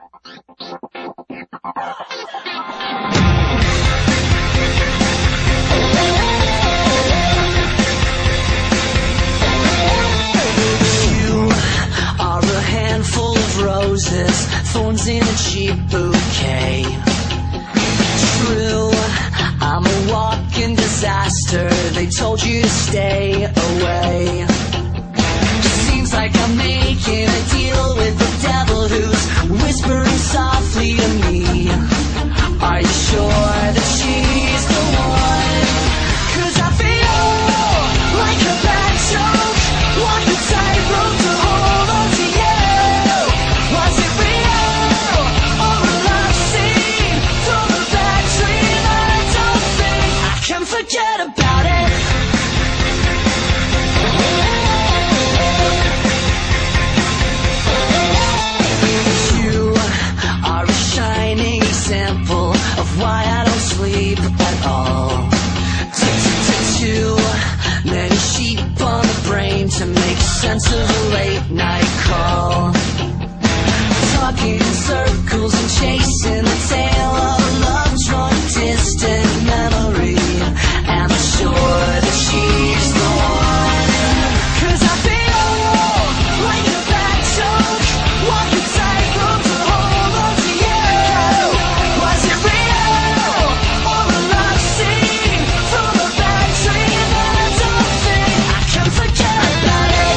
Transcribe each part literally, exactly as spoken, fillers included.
Thorns in a cheap bouquet. True, I'm a walking disaster. They told you to stay away. Seems like I'm making a deal with the devil who's whispering softly to me. Are you sure that she's the one? 'Cause I feel like a bad joke. Walk the tightrope to hold on to you. Was it real or a love scene from a bad dream? I don't think I can forget about it. You are a shining example of why I don't sleep at all. Too many sheep on the brain to make sense of a late night call. Talking in circles and chasing the tail of a love drunk distant memory. Am I sure that she's the one? 'Cause I feel like a bad joke. Walk the tightrope to hold on to you. Was it real or a love scene from a bad dream? I don't think I can forget about it.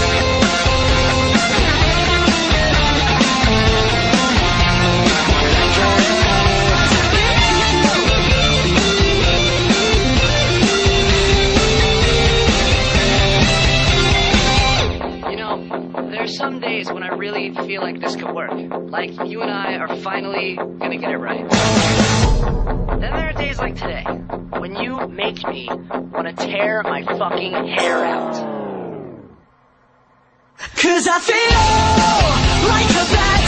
You know, there are some days when I really feel like this could work. Like you and I are finally gonna get it right. Then there are days like today, when you make me want to tear my fucking hair out. 'Cause I feel like a bad